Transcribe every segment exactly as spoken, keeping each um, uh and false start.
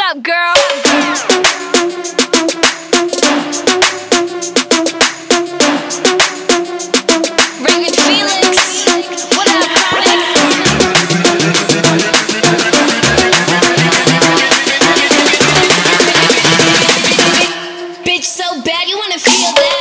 up, girl? Raymond Felix, what up, Chronic? Bitch, so bad you wanna feel that?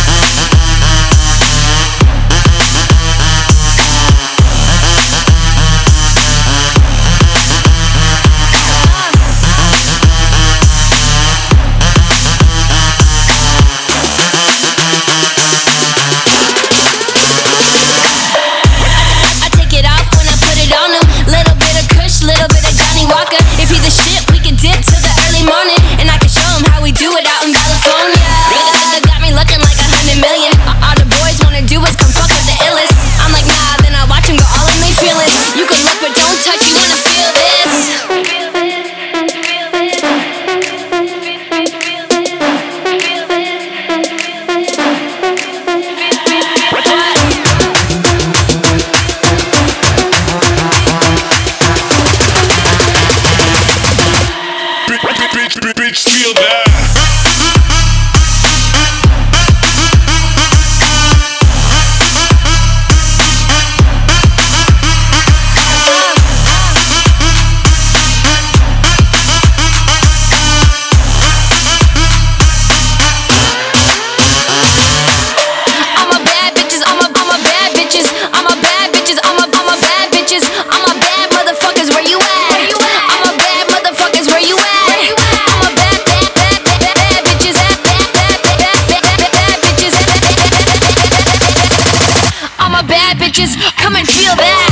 Little bit of Johnny Walker. If he the shit, we can dip till the early morning, and I can show him how we do it out in California. Nigga got me looking like a hundred million. All the boys wanna do is come fuck with the illest. I'm like, nah, then I watch him go all in they feelings. You can look but don't touch, you wanna feel this. Bitch, feel that. I'm a bad bitches, I'm a, I'm a bad bitches, I'm a bad bitches, I'm a, I'm a bad bitches, I'm a bad motherfuckers, where you at? I'm a bad motherfuckers, where you at? I'm a bad bitches, come and feel that.